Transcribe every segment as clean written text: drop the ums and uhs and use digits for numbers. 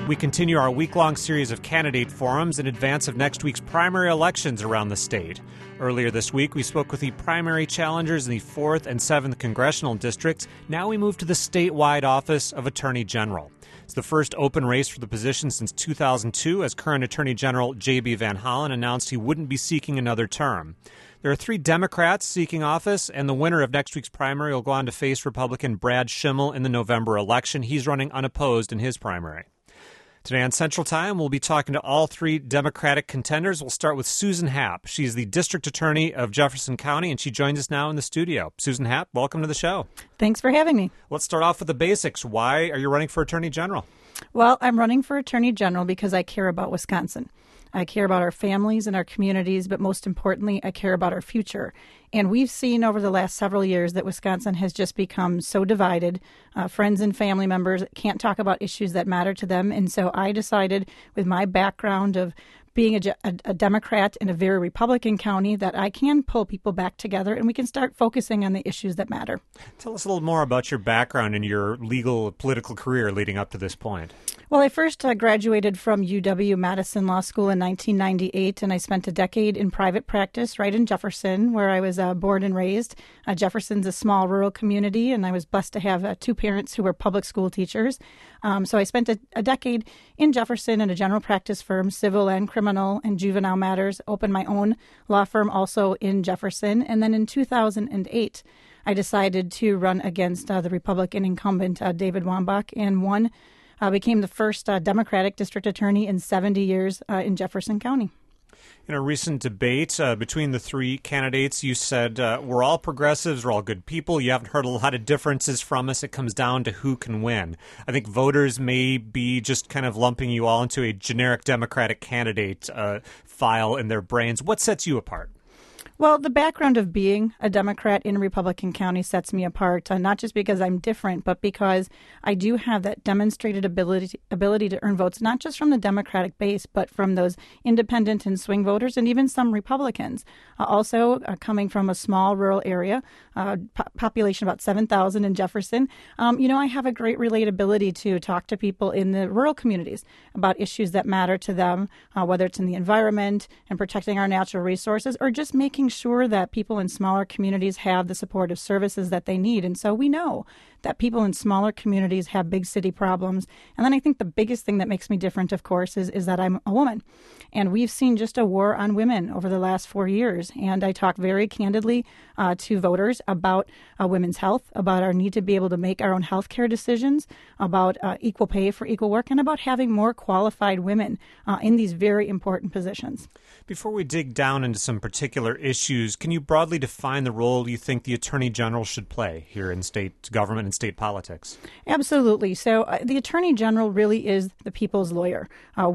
We continue our week-long series of candidate forums in advance of next week's primary elections around the state. Earlier this week, we spoke with the primary challengers in the 4th and 7th congressional districts. Now we move to the statewide office of Attorney General. It's the first open race for the position since 2002, as current Attorney General J.B. Van Hollen announced he wouldn't be seeking another term. There are 3 Democrats seeking office, and the winner of next week's primary will go on to face Republican Brad Schimel in the November election. He's running unopposed in his primary. Today on Central Time, we'll be talking to all 3 Democratic contenders. We'll start with Susan Happ. She's the District Attorney of Jefferson County, and she joins us now in the studio. Susan Happ, welcome to the show. Thanks for having me. Let's start off with the basics. Why are you running for Attorney General? Well, I'm running for Attorney General because I care about Wisconsin. I care about our families and our communities, but most importantly, I care about our future. And we've seen over the last several years that Wisconsin has just become so divided. Friends and family members can't talk about issues that matter to them. And so I decided, with my background of being a Democrat in a very Republican county, that I can pull people back together and we can start focusing on the issues that matter. Tell us a little more about your background and your legal political career leading up to this point. Well, I first graduated from UW-Madison Law School in 1998, and I spent a decade in private practice right in Jefferson, where I was born and raised. Jefferson's a small rural community, and I was blessed to have 2 parents who were public school teachers. So I spent a decade in Jefferson in a general practice firm, civil and criminal and juvenile matters, opened my own law firm also in Jefferson, and then in 2008, I decided to run against the Republican incumbent, David Wambach, and won. Became the first Democratic district attorney in 70 years in Jefferson County. In a recent debate between the 3 candidates, you said, we're all progressives, we're all good people. You haven't heard a lot of differences from us. It comes down to who can win. I think voters may be just kind of lumping you all into a generic Democratic candidate file in their brains. What sets you apart? Well, the background of being a Democrat in a Republican county sets me apart, not just because I'm different, but because I do have that demonstrated ability to earn votes, not just from the Democratic base, but from those independent and swing voters and even some Republicans. Also, coming from a small rural area, population about 7,000 in Jefferson, I have a great relatability to talk to people in the rural communities about issues that matter to them, whether it's in the environment and protecting our natural resources or just making sure that people in smaller communities have the supportive services that they need. And so we know that people in smaller communities have big city problems. And then I think the biggest thing that makes me different, of course, is that I'm a woman. And we've seen just a war on women over the last 4 years. And I talk very candidly to voters about women's health, about our need to be able to make our own health care decisions, about equal pay for equal work, and about having more qualified women in these very important positions. Before we dig down into some particular issues, can you broadly define the role you think the Attorney General should play here in state government and state politics? Absolutely. So the Attorney General really is the people's lawyer.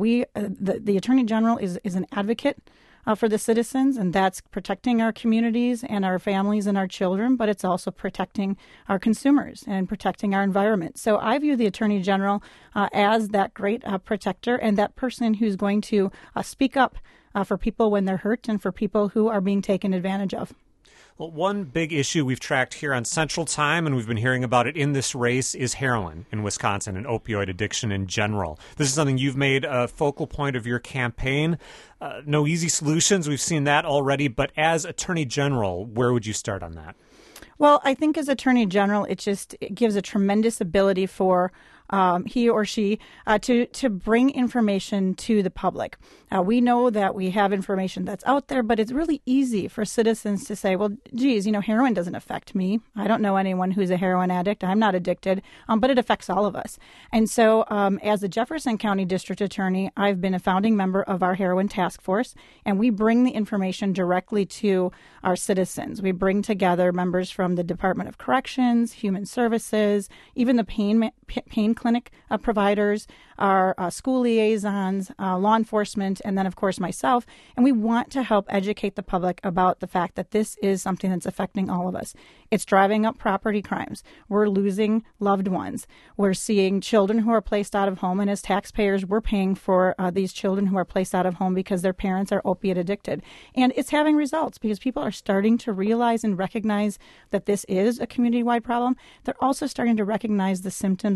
The Attorney General is an advocate for the citizens, and that's protecting our communities and our families and our children, but it's also protecting our consumers and protecting our environment. So I view the Attorney General as that great protector and that person who's going to speak up for people when they're hurt and for people who are being taken advantage of. Well, one big issue we've tracked here on Central Time, and we've been hearing about it in this race, is heroin in Wisconsin and opioid addiction in general. This is something you've made a focal point of your campaign. No easy solutions. We've seen that already. But as Attorney General, where would you start on that? Well, I think as Attorney General, it gives a tremendous ability for he or she to bring information to the public. We know that we have information that's out there, but it's really easy for citizens to say, well, geez, heroin doesn't affect me. I don't know anyone who's a heroin addict. I'm not addicted, but it affects all of us. And so as a Jefferson County District Attorney, I've been a founding member of our heroin task force, and we bring the information directly to our citizens. We bring together members from the Department of Corrections, Human Services, even the pain clinic providers, our school liaisons, law enforcement, and then, of course, myself. And we want to help educate the public about the fact that this is something that's affecting all of us. It's driving up property crimes. We're losing loved ones. We're seeing children who are placed out of home. And as taxpayers, we're paying for these children who are placed out of home because their parents are opiate addicted. And it's having results because people are starting to realize and recognize that this is a community-wide problem. They're also starting to recognize the symptoms and the signs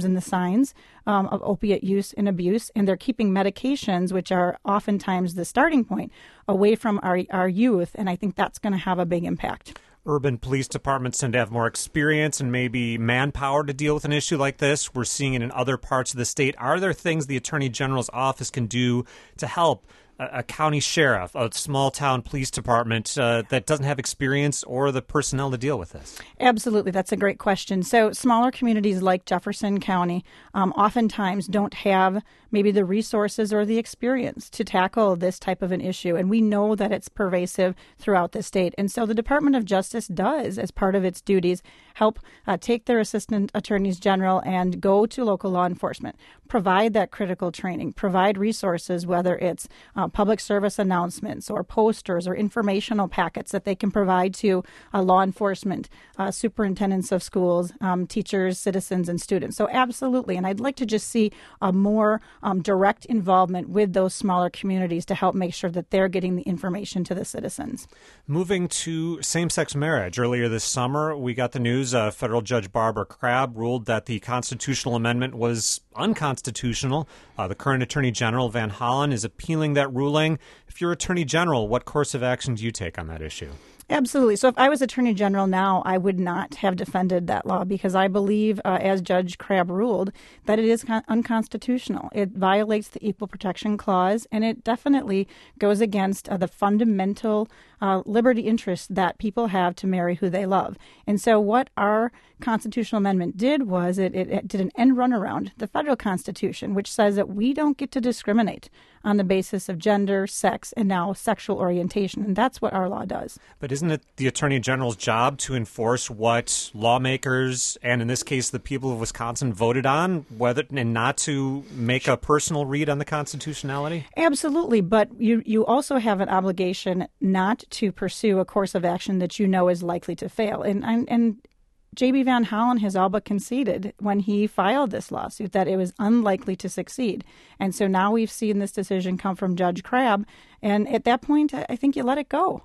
signs of opiate use and abuse, and they're keeping medications, which are oftentimes the starting point, away from our youth, and I think that's going to have a big impact. Urban police departments tend to have more experience and maybe manpower to deal with an issue like this. We're seeing it in other parts of the state. Are there things the Attorney General's office can do to help a county sheriff, a small town police department that doesn't have experience or the personnel to deal with this? Absolutely. That's a great question. So smaller communities like Jefferson County oftentimes don't have maybe the resources or the experience to tackle this type of an issue. And we know that it's pervasive throughout the state. And so the Department of Justice does, as part of its duties, help take their assistant attorneys general and go to local law enforcement, provide that critical training, provide resources, whether it's public service announcements or posters or informational packets that they can provide to law enforcement, superintendents of schools, teachers, citizens, and students. So absolutely. And I'd like to just see a more direct involvement with those smaller communities to help make sure that they're getting the information to the citizens. Moving to same-sex marriage. Earlier this summer, we got the news federal Judge Barbara Crabb ruled that the constitutional amendment was unconstitutional. The current Attorney General, Van Hollen, is appealing that ruling. If you're Attorney General, what course of action do you take on that issue? Absolutely. So if I was Attorney General now, I would not have defended that law because I believe, as Judge Crabb ruled, that it is unconstitutional. It violates the Equal Protection Clause, and it definitely goes against the fundamental liberty interest that people have to marry who they love. And so what our constitutional amendment did was it did an end run around the federal Constitution, which says that we don't get to discriminate on the basis of gender, sex, and now sexual orientation. And that's what our law does. But isn't it the Attorney General's job to enforce what lawmakers, and in this case the people of Wisconsin, voted on, and not to make a personal read on the constitutionality? Absolutely. But you also have an obligation not to pursue a course of action that you know is likely to fail. And J.B. Van Hollen has all but conceded when he filed this lawsuit that it was unlikely to succeed. And so now we've seen this decision come from Judge Crabb. And at that point, I think you let it go.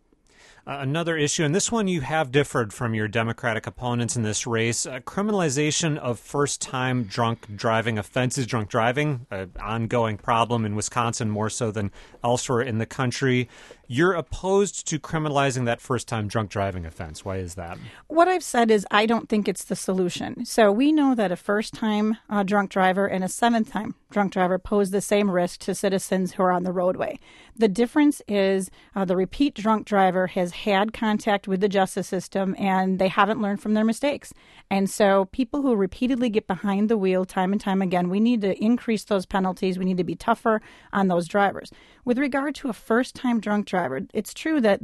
Another issue, and this one you have differed from your Democratic opponents in this race, criminalization of first-time drunk driving offenses. Drunk driving, an ongoing problem in Wisconsin more so than elsewhere in the country. You're opposed to criminalizing that first-time drunk driving offense. Why is that? What I've said is I don't think it's the solution. So we know that a first-time drunk driver and a seventh-time drunk driver pose the same risk to citizens who are on the roadway. The difference is the repeat drunk driver has had contact with the justice system and they haven't learned from their mistakes. And so people who repeatedly get behind the wheel time and time again, we need to increase those penalties. We need to be tougher on those drivers. With regard to a first-time drunk driver, it's true that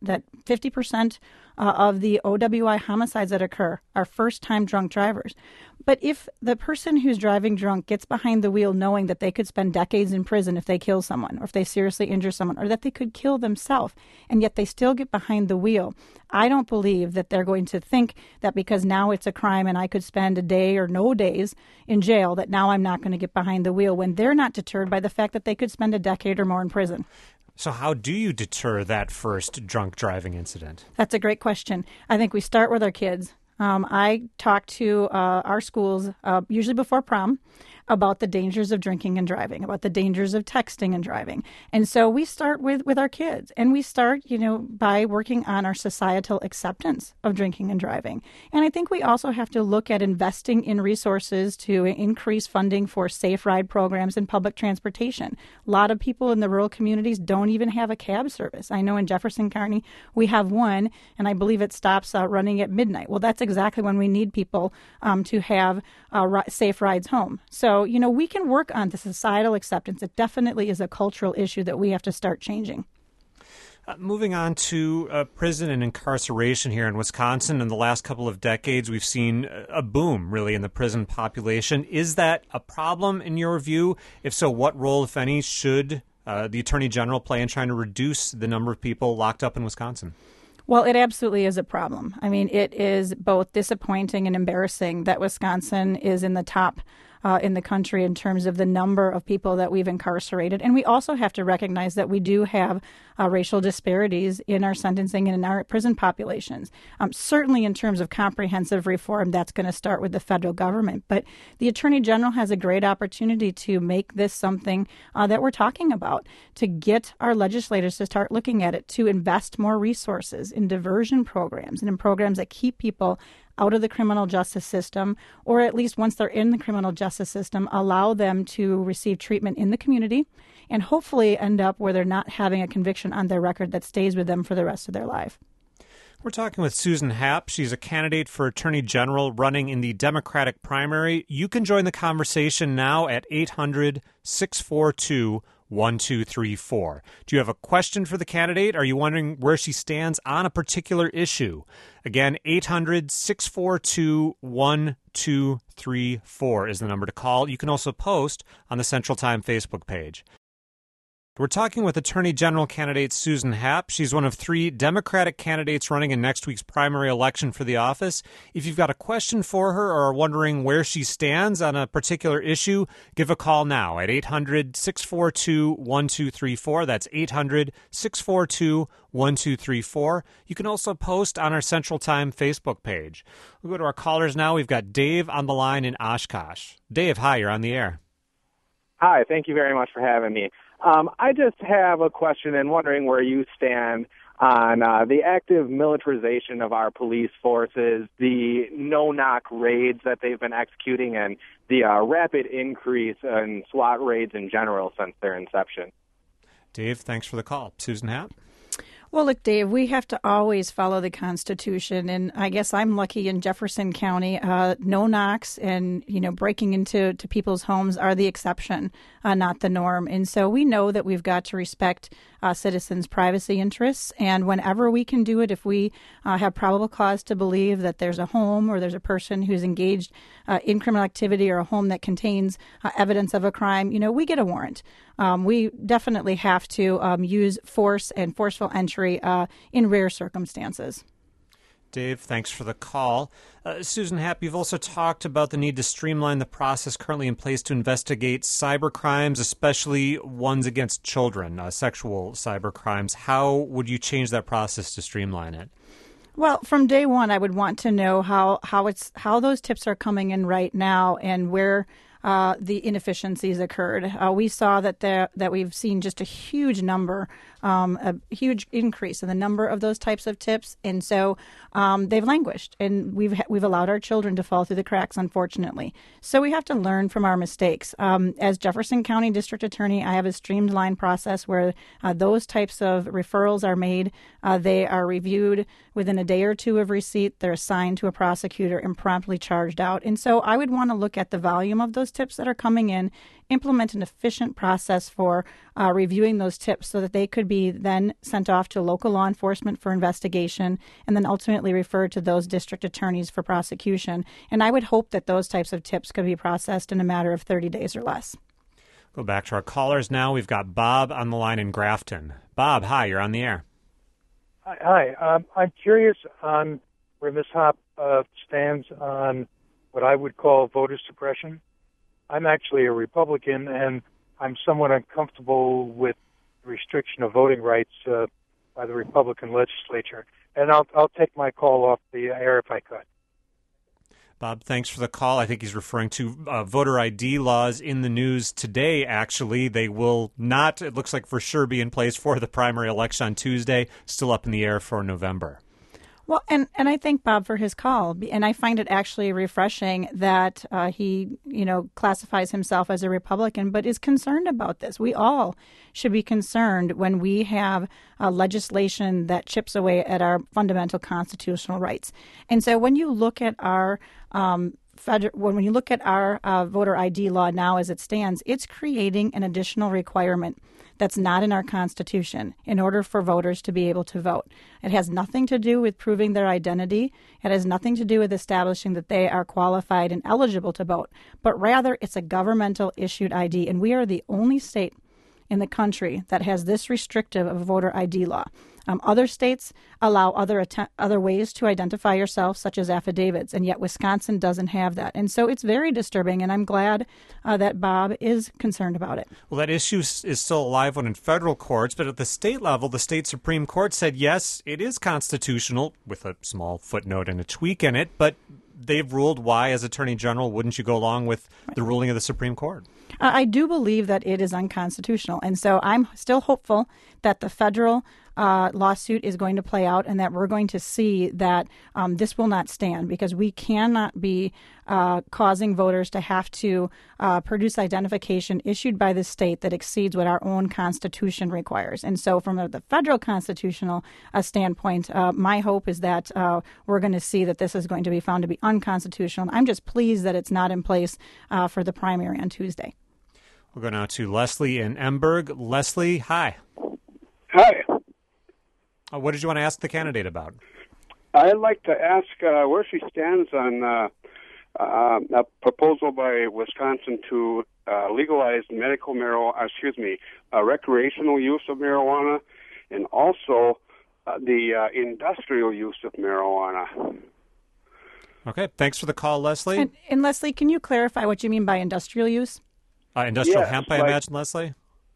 50% of the OWI homicides that occur are first-time drunk drivers. But if the person who's driving drunk gets behind the wheel knowing that they could spend decades in prison if they kill someone, or if they seriously injure someone, or that they could kill themselves, and yet they still get behind the wheel, I don't believe that they're going to think that because now it's a crime and I could spend a day or no days in jail, that now I'm not going to get behind the wheel, when they're not deterred by the fact that they could spend a decade or more in prison. So how do you deter that first drunk driving incident? That's a great question. I think we start with our kids. I talk to our schools usually before prom about the dangers of drinking and driving, about the dangers of texting and driving. And so we start with our kids, and we start, by working on our societal acceptance of drinking and driving. And I think we also have to look at investing in resources to increase funding for safe ride programs and public transportation. A lot of people in the rural communities don't even have a cab service. I know in Jefferson County we have one, and I believe it stops running at midnight. Well, that's exactly when we need people to have safe rides home. So, we can work on the societal acceptance. It definitely is a cultural issue that we have to start changing. Moving on to prison and incarceration here in Wisconsin, in the last couple of decades, we've seen a boom, really, in the prison population. Is that a problem in your view? If so, what role, if any, should the Attorney General play in trying to reduce the number of people locked up in Wisconsin? Well, it absolutely is a problem. I mean, it is both disappointing and embarrassing that Wisconsin is in the top in the country in terms of the number of people that we've incarcerated. And we also have to recognize that we do have racial disparities in our sentencing and in our prison populations. Certainly in terms of comprehensive reform, that's going to start with the federal government. But the Attorney General has a great opportunity to make this something that we're talking about, to get our legislators to start looking at it, to invest more resources in diversion programs and in programs that keep people out of the criminal justice system, or at least once they're in the criminal justice system, allow them to receive treatment in the community and hopefully end up where they're not having a conviction on their record that stays with them for the rest of their life. We're talking with Susan Happ. She's a candidate for Attorney General running in the Democratic primary. You can join the conversation now at 800-642-1234. Do you have a question for the candidate? Are you wondering where she stands on a particular issue? Again, 800-642-1234 is the number to call. You can also post on the Central Time Facebook page. We're talking with Attorney General candidate Susan Happ. She's one of 3 Democratic candidates running in next week's primary election for the office. If you've got a question for her or are wondering where she stands on a particular issue, give a call now at 800-642-1234. That's 800-642-1234. You can also post on our Central Time Facebook page. We'll go to our callers now. We've got Dave on the line in Oshkosh. Dave, hi, you're on the air. Hi, thank you very much for having me. I just have a question and wondering where you stand on the active militarization of our police forces, the no-knock raids that they've been executing, and the rapid increase in SWAT raids in general since their inception. Dave, thanks for the call. Susan Happ? Well, look, Dave, we have to always follow the Constitution, and I guess I'm lucky in Jefferson County. No knocks and, breaking into people's homes are the exception, not the norm. And so we know that we've got to respect citizens' privacy interests, and whenever we can do it, if we have probable cause to believe that there's a home or there's a person who's engaged in criminal activity or a home that contains evidence of a crime, we get a warrant. We definitely have to use force and forceful entry in rare circumstances. Dave, thanks for the call. Susan Happ, you've also talked about the need to streamline the process currently in place to investigate cyber crimes, especially ones against children, sexual cyber crimes. How would you change that process to streamline it? Well, from day one, I would want to know how those tips are coming in right now and where the inefficiencies occurred. We saw that we've seen just a huge number, a huge increase in the number of those types of tips, and so they've languished, and we've allowed our children to fall through the cracks, unfortunately. So we have to learn from our mistakes. As Jefferson County District Attorney, I have a streamlined process where those types of referrals are made. They are reviewed within a day or two of receipt. They're assigned to a prosecutor and promptly charged out. And so I would want to look at the volume of those tips that are coming in, implement an efficient process for reviewing those tips so that they could be then sent off to local law enforcement for investigation and then ultimately referred to those district attorneys for prosecution. And I would hope that those types of tips could be processed in a matter of 30 days or less. Go back to our callers now. We've got Bob on the line in Grafton. Bob, hi, you're on the air. Hi. I'm curious on where Ms. Happ stands on what I would call voter suppression. I'm actually a Republican, and I'm somewhat uncomfortable with the restriction of voting rights by the Republican legislature. And I'll take my call off the air if I could. Bob, thanks for the call. I think he's referring to voter ID laws in the news today, actually. They will not, it looks like for sure, be in place for the primary election on Tuesday, still up in the air for November. Well, and I thank Bob for his call, and I find it actually refreshing that he, classifies himself as a Republican, but is concerned about this. We all should be concerned when we have legislation that chips away at our fundamental constitutional rights. And so when you look at our when you look at our voter ID law now as it stands, it's creating an additional requirement that's not in our Constitution in order for voters to be able to vote. It has nothing to do with proving their identity. It has nothing to do with establishing that they are qualified and eligible to vote, but rather it's a governmental issued ID, and we are the only state in the country that has this restrictive of a voter ID law. Other states allow other ways to identify yourself, such as affidavits, and yet Wisconsin doesn't have that. And so it's very disturbing, and I'm glad that Bob is concerned about it. Well, that issue is still alive in federal courts, but at the state level, the state Supreme Court said, yes, it is constitutional, with a small footnote and a tweak in it, but they've ruled why, as Attorney General, wouldn't you go along with the ruling of the Supreme Court? I do believe that it is unconstitutional, and so I'm still hopeful that the federal lawsuit is going to play out and that we're going to see that this will not stand, because we cannot be causing voters to have to produce identification issued by the state that exceeds what our own Constitution requires. And so from the federal constitutional standpoint, my hope is that we're going to see that this is going to be found to be unconstitutional. I'm just pleased that it's not in place for the primary on Tuesday. We'll go now to Leslie in Emberg. Leslie, hi. Hi. What did you want to ask the candidate about? I'd like to ask where she stands on a proposal by Wisconsin to legalize recreational use of marijuana, and also the industrial use of marijuana. Okay, thanks for the call, Leslie. And Leslie, can you clarify what you mean by industrial use? Industrial hemp, I imagine, Leslie?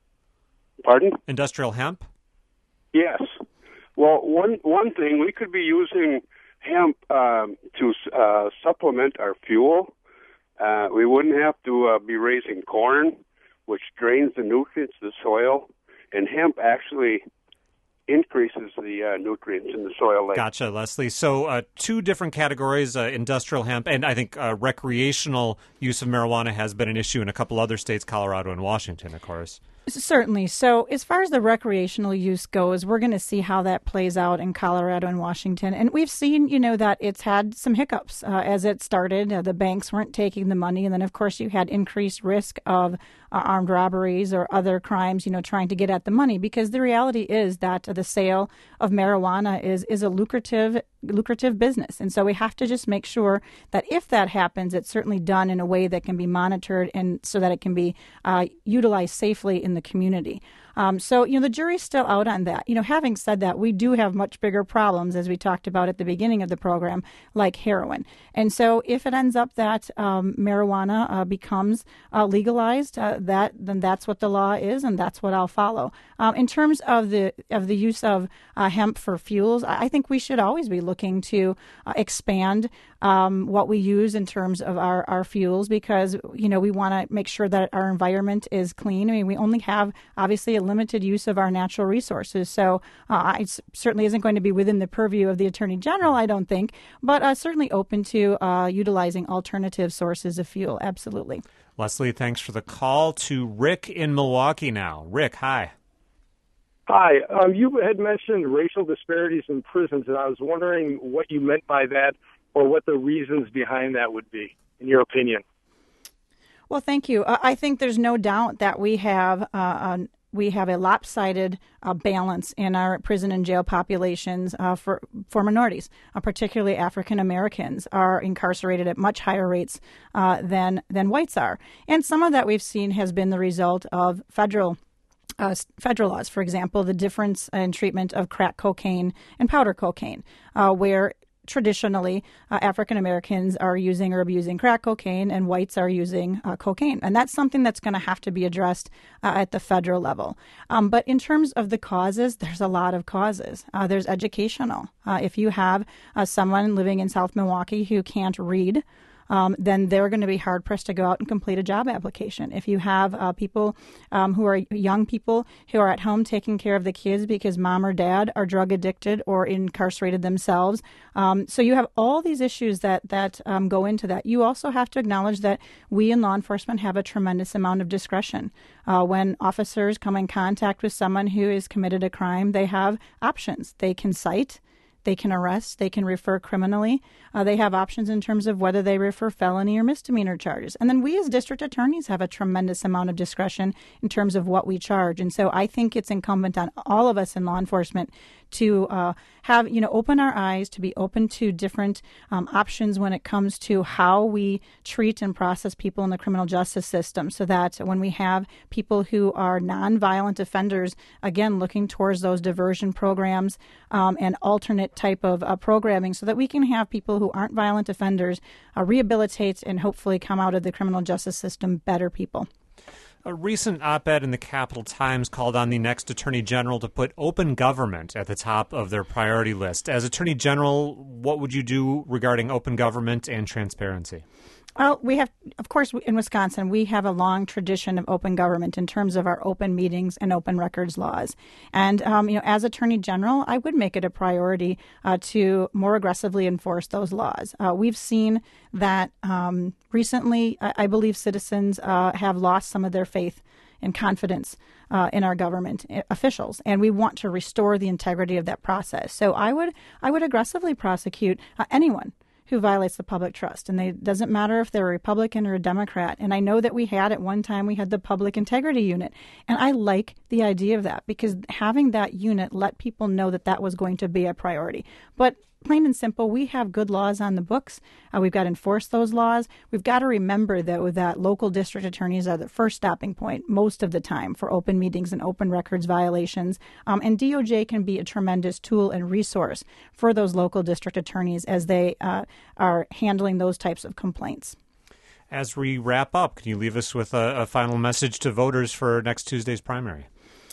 Pardon? Industrial hemp? Yes. Well, one thing, we could be using hemp to supplement our fuel. We wouldn't have to be raising corn, which drains the nutrients of the soil, and hemp actually increases the nutrients in the soil. Gotcha, Leslie. So two different categories, industrial hemp, and I think recreational use of marijuana has been an issue in a couple other states, Colorado and Washington, of course. Certainly. So as far as the recreational use goes, we're going to see how that plays out in Colorado and Washington. And we've seen, that it's had some hiccups as it started. The banks weren't taking the money. And then, of course, you had increased risk of armed robberies or other crimes, trying to get at the money. Because the reality is that the sale of marijuana is a lucrative business. And so we have to just make sure that if that happens, it's certainly done in a way that can be monitored and so that it can be utilized safely in the community. So the jury's still out on that. Having said that, we do have much bigger problems, as we talked about at the beginning of the program, like heroin. And so if it ends up that marijuana becomes legalized, then that's what the law is, and that's what I'll follow. In terms of the use of hemp for fuels, I think we should always be looking to expand what we use in terms of our fuels, because we want to make sure that our environment is clean. I mean, we only have obviously a limited use of our natural resources, so it certainly isn't going to be within the purview of the Attorney General, I don't think, but certainly open to utilizing alternative sources of fuel. Absolutely. Leslie, thanks for the call. To Rick in Milwaukee now. Rick, hi. Hi. You had mentioned racial disparities in prisons, and I was wondering what you meant by that, or what the reasons behind that would be, in your opinion. Well, thank you. I think there's no doubt that we have a lopsided balance in our prison and jail populations for minorities, particularly African Americans are incarcerated at much higher rates than whites are. And some of that we've seen has been the result of federal laws. For example, the difference in treatment of crack cocaine and powder cocaine, where traditionally African Americans are using or abusing crack cocaine and whites are using cocaine. And that's something that's going to have to be addressed at the federal level. But in terms of the causes, there's a lot of causes. There's educational. If you have someone living in South Milwaukee who can't read, then they're going to be hard-pressed to go out and complete a job application. If you have people who are young people who are at home taking care of the kids because mom or dad are drug addicted or incarcerated themselves. So you have all these issues that go into that. You also have to acknowledge that we in law enforcement have a tremendous amount of discretion. When officers come in contact with someone who has committed a crime, they have options. They can cite, they can arrest, they can refer criminally. They have options in terms of whether they refer felony or misdemeanor charges. And then we as district attorneys have a tremendous amount of discretion in terms of what we charge. And so I think it's incumbent on all of us in law enforcement to have, open our eyes, to be open to different options when it comes to how we treat and process people in the criminal justice system, so that when we have people who are nonviolent offenders, again, looking towards those diversion programs and alternate type of programming, so that we can have people who aren't violent offenders rehabilitate and hopefully come out of the criminal justice system better people. A recent op-ed in the Capital Times called on the next Attorney General to put open government at the top of their priority list. As Attorney General, what would you do regarding open government and transparency? Well, we have, of course, in Wisconsin, we have a long tradition of open government in terms of our open meetings and open records laws. And, as Attorney General, I would make it a priority to more aggressively enforce those laws. We've seen that recently, I believe citizens have lost some of their faith and confidence in our government officials, and we want to restore the integrity of that process. So I would aggressively prosecute anyone who violates the public trust. And it doesn't matter if they're a Republican or a Democrat. And I know that we had the Public Integrity Unit. And I like the idea of that, because having that unit let people know that was going to be a priority. But plain and simple, we have good laws on the books. We've got to enforce those laws. We've got to remember, though, that local district attorneys are the first stopping point most of the time for open meetings and open records violations. And DOJ can be a tremendous tool and resource for those local district attorneys as they are handling those types of complaints. As we wrap up, can you leave us with a final message to voters for next Tuesday's primary?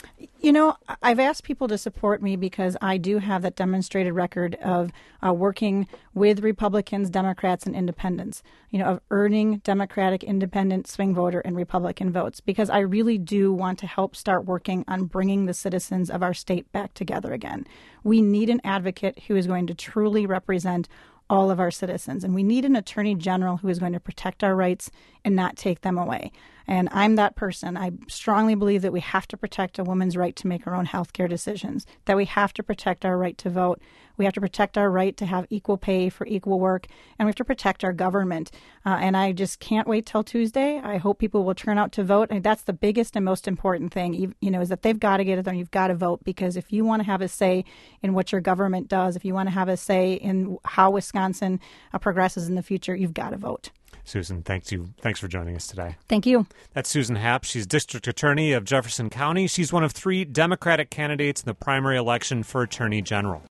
I've asked people to support me because I do have that demonstrated record of working with Republicans, Democrats, and independents, of earning Democratic, independent, swing voter, and Republican votes, because I really do want to help start working on bringing the citizens of our state back together again. We need an advocate who is going to truly represent all of our citizens. And we need an attorney general who is going to protect our rights and not take them away. And I'm that person. I strongly believe that we have to protect a woman's right to make her own health care decisions, that we have to protect our right to vote. We have to protect our right to have equal pay for equal work, and we have to protect our government. And I just can't wait till Tuesday. I hope people will turn out to vote. And that's the biggest and most important thing, is that they've got to get it there. You've got to vote, because if you want to have a say in what your government does, if you want to have a say in how Wisconsin progresses in the future, you've got to vote. Susan, thanks for joining us today. Thank you. That's Susan Happ. She's District Attorney of Jefferson County. She's one of 3 Democratic candidates in the primary election for Attorney General.